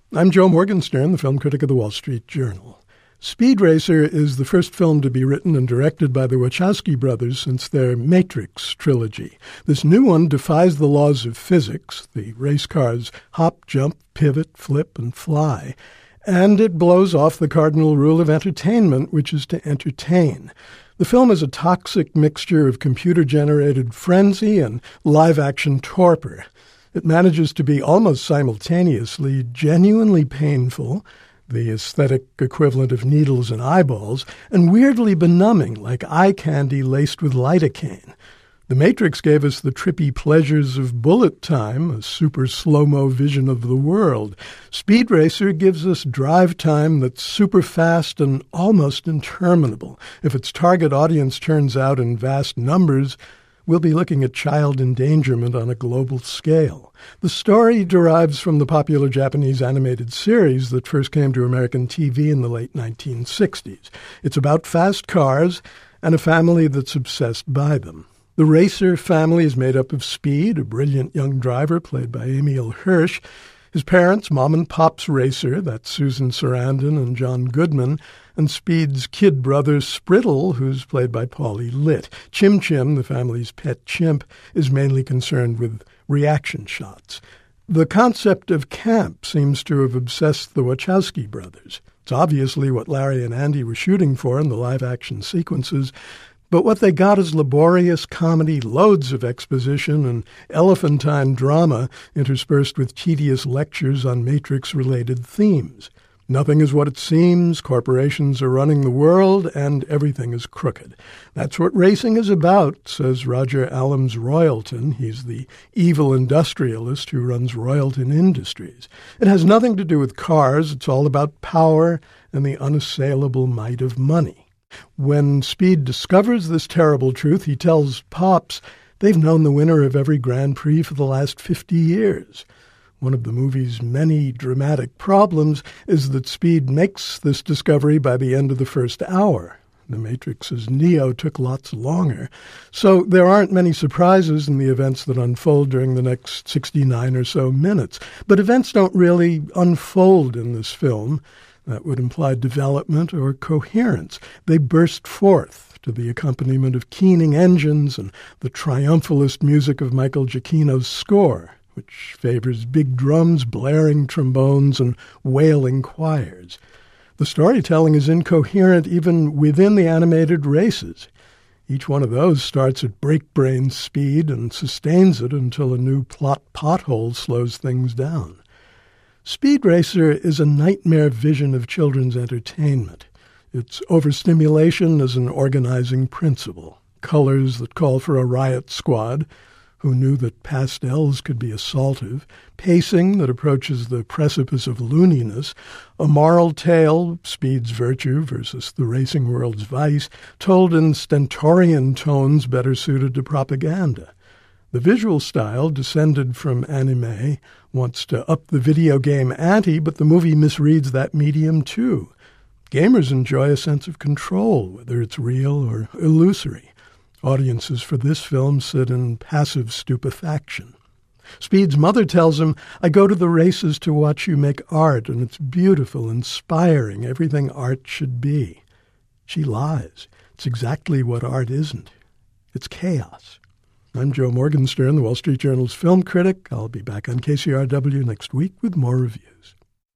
I'm Joe Morgenstern, the film critic of the Wall Street Journal. Speed Racer is the first film to be written and directed by the Wachowski brothers since their Matrix trilogy. This new one defies the laws of physics. The race cars hop, jump, pivot, flip, and fly. And it blows off the cardinal rule of entertainment, which is to entertain. The film is a toxic mixture of computer-generated frenzy and live-action torpor. It manages to be almost simultaneously genuinely painful, the aesthetic equivalent of needles and eyeballs, and weirdly benumbing, like eye candy laced with lidocaine. The Matrix gave us the trippy pleasures of bullet time, a super slow-mo vision of the world. Speed Racer gives us drive time that's super fast and almost interminable. If its target audience turns out in vast numbers, we'll be looking at child endangerment on a global scale. The story derives from the popular Japanese animated series that first came to American TV in the late 1960s. It's about fast cars and a family that's obsessed by them. The Racer family is made up of Speed, a brilliant young driver played by Emil Hirsch, his parents, Mom and Pop's Racer, that's Susan Sarandon and John Goodman, and Speed's kid brother Sprittle, who's played by Paulie Litt. Chim Chim, the family's pet chimp, is mainly concerned with reaction shots. The concept of camp seems to have obsessed the Wachowski brothers. It's obviously what Larry and Andy were shooting for in the live-action sequences, but what they got is laborious comedy, loads of exposition, and elephantine drama interspersed with tedious lectures on Matrix-related themes. Nothing is what it seems, corporations are running the world, and everything is crooked. That's what racing is about, says Roger Allums Royalton. He's the evil industrialist who runs Royalton Industries. It has nothing to do with cars. It's all about power and the unassailable might of money. When Speed discovers this terrible truth, he tells Pops they've known the winner of every Grand Prix for the last 50 years. One of the movie's many dramatic problems is that Speed makes this discovery by the end of the first hour. The Matrix's Neo took lots longer. So there aren't many surprises in the events that unfold during the next 69 or so minutes. But events don't really unfold in this film. That would imply development or coherence. They burst forth to the accompaniment of keening engines and the triumphalist music of Michael Giacchino's score, which favors big drums, blaring trombones, and wailing choirs. The storytelling is incoherent even within the animated races. Each one of those starts at break-brain speed and sustains it until a new plot pothole slows things down. Speed Racer is a nightmare vision of children's entertainment. Its overstimulation is an organizing principle. Colors that call for a riot squad, who knew that pastels could be assaultive, pacing that approaches the precipice of looniness, a moral tale, Speed's virtue versus the racing world's vice, told in stentorian tones better suited to propaganda. The visual style, descended from anime, wants to up the video game ante, but the movie misreads that medium too. Gamers enjoy a sense of control, whether it's real or illusory. Audiences for this film sit in passive stupefaction. Speed's mother tells him, "I go to the races to watch you make art, and it's beautiful, inspiring, everything art should be." She lies. It's exactly what art isn't. It's chaos. I'm Joe Morgenstern, the Wall Street Journal's film critic. I'll be back on KCRW next week with more reviews.